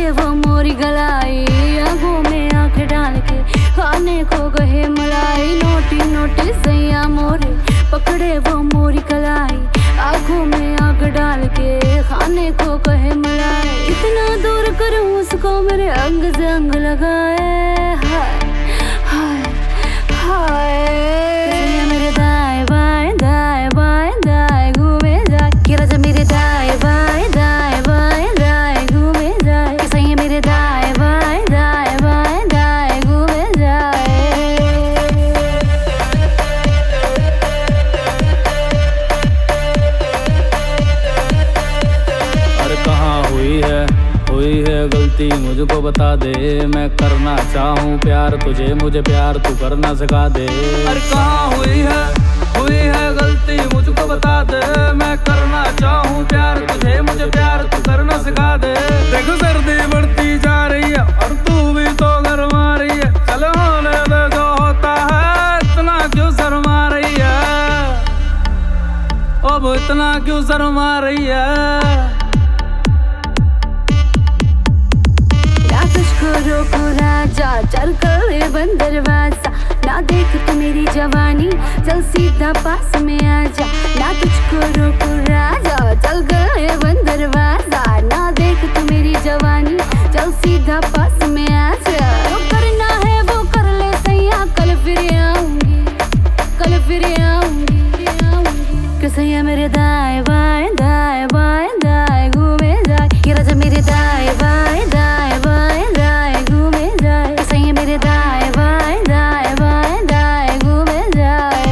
पकड़े वो मोरी गलाई, आंखों में आंख डाल के खाने को कहे मलाई। नोटी नोटी सैया मोरे पकड़े वो मोरी कलाई, आंखों में आंख डाल के खाने को कहे मलाई। इतना दूर करूं उसको मेरे अंग से अंग लगाए, हाय हाय हाय। मेरे दाएं बाएं दाएं बाएं दाएं घूमे जाए, कि राजा मेरे दाएं बाएं दाएं बाएं दाएं घूमे जाए, कि सही मेरे दाएं बाएं दाएं बाएं दाएं घूमे जाए। अरे कहाँ हुई है गलती मुझको बता दे, मैं करना चाहूँ प्यार तुझे, मुझे प्यार तू करना सिखा दे। अरे कहाँ हुई है गलती मुझको बता दे, मैं करना चाहूँ प्यार तुझे, मुझे प्यार तू करना सिखा दे। देखो सर्दी बढ़ती जा रही है और तू भी तो गरमा रही है, चल होने दे जो होता है, इतना क्यों शर्मा रही है, अब इतना क्यों शर्मा रही है। रोको राजा चल कर ले बंद दरवाजा, ना देख तू मेरी जवानी चल सीधा पास में आजा। ना तुझको रोको राजा चल कर ले बंद दरवाजा, ना देख तू मेरी जवानी चल सीधा पास में आजा। जो करना है वो कर ले सैया, कल फिर आऊंगी, कल फिर आऊंगी, कि सैया मेरे दाएं बाएं दाएं बाएं दाएं घूमे जाए, कि राजा मेरे दाएं बाएं दाएं बाएं दाएं घूमे जाए, कि सैया मेरे दाएं बाएं दाएं बाएं दाएं घूमे जाए।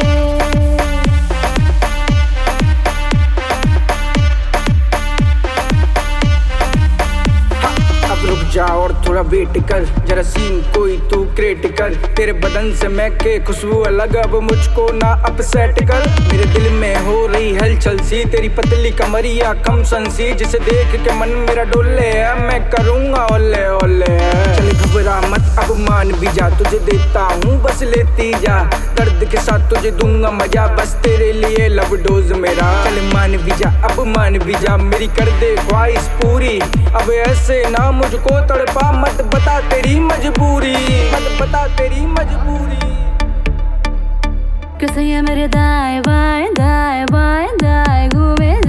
अब रुक जा और थोड़ा वेट कर, जरा सीन कोई तू क्रिएट कर, तेरे बदन से महके खुशबू अलग, अब मुझको ना अपसेट कर। मेरे दिल में हो रही हलचल सी, तेरी पतली कमरिया कम सी, जिसे देख के मन मेरा डोले है, मैं करूँगा ओले ओले। चल घबरा मत अब मान भी जा, तुझे देता हूँ बस लेती जा, दर्द के साथ तुझे दूंगा मजा, बस तेरे लिए लव डोज मेरा। चल मान भी जा अब मान भी जा, मेरी कर दे ख्वाहिश पूरी, अब ऐसे ना मुझको तड़पा, मत बता तेरी मजबूरी, मत बता तेरी मजबूरी। कि सैया मेरे दाएं बाएं दाएं बाएं दाएं घूमे